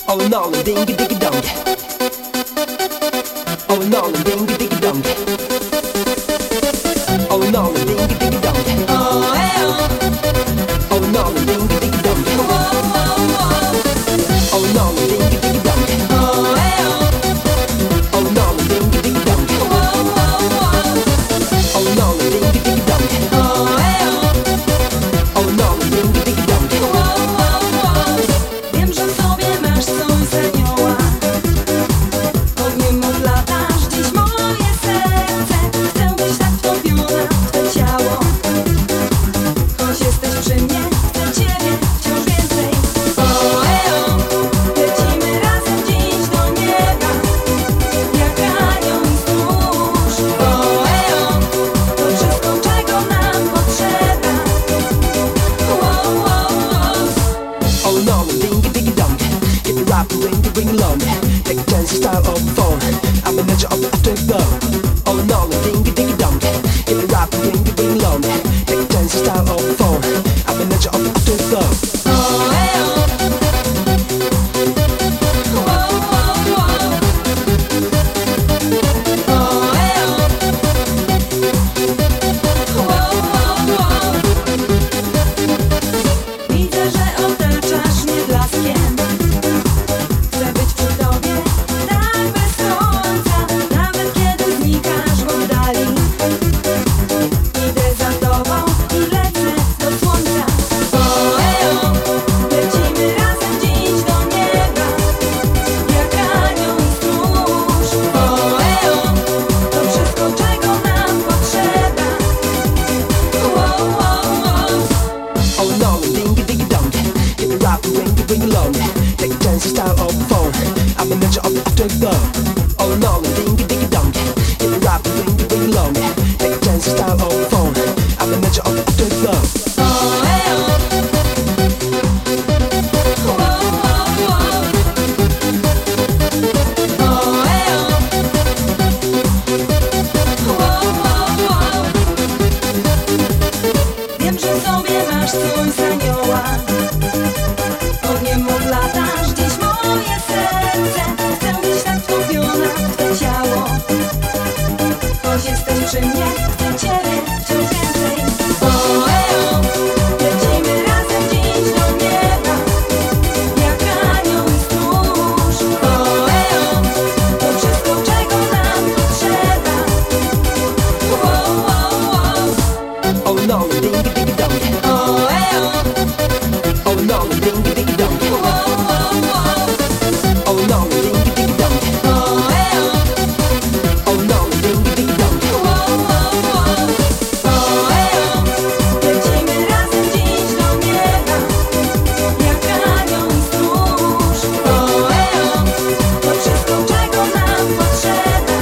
Oh no, ding ding dong. Oh no, ding ding dong. Oh no, ding ding dong. Oh hey oh. Oh no, ding ding dong. Oh no, ding ding dong. Oh hey oh. Oh no, ding ding dong. Oh no, ding ding dong. Oh hey oh. Oh no, ding ding dong. Wiem, że w sobie masz coś z anioła. Ogniem odlatasz dziś moje serce. Chcę być tak wtopiona w twe ciało. Choć jesteś przy mnie, chcę ciebie wciąż więcej. O, lecimy razem dziś do nieba, jak anioł i stróż. O, to wszystko, czego nam potrzeba. Oh no, ding ding dong. Get me right, ring along. Take a chance to start on the phone. I'm a nature of the afterglow. Oh no, ding ding dong. Get me right, ring along. Take a chance to start on the phone. I'm a nature of the afterglow. Widzę, że otaczasz mnie blaskiem. Chcę być przy tobie tak bez końca. Nawet kiedy znikasz w oddali, idę za tobą i lecę do słońca. O, lecimy razem dziś do nieba, jak anioł i stróż. O, to wszystko, czego nam potrzeba. Oh no, ding ding dong. Get me right, ring along. Take a chance to start on the phone. I'm a nature of the afterglow. Oh no, ding ding dong. Get me right, ring along. Take a chance to start on the phone. I'm a nature of the afterglow. Wiem, że w sobie masz coś z anioła. Ogniem odlatasz dziś moje serce. Chcę być tak wtopiona w twe ciało. Choć jesteś przy mnie, chcę ciebie wciąż więcej. O, lecimy razem dziś do nieba, jak anioł i stróż. O, to wszystko, czego nam potrzeba. Oh no, ding ding dong. Oh no, ding ding dong. Oh no, ding ding dong. Oh no, ding ding dong. Lecimy razem dziś do nieba, jak anioł i stróż. To wszystko, czego nam potrzeba.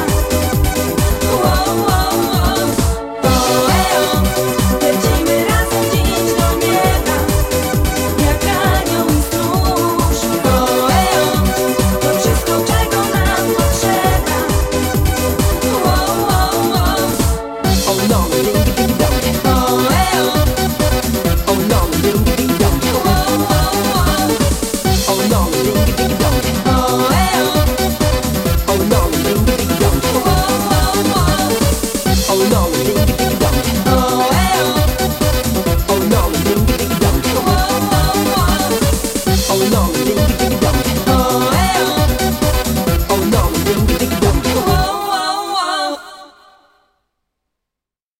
Lecimy razem dziś do nieba, jak anioł i stróż. To wszystko, czego nam potrzeba. Oh no, ding ding dong. Oh no, ding ding dong. Oh no, ding ding dong.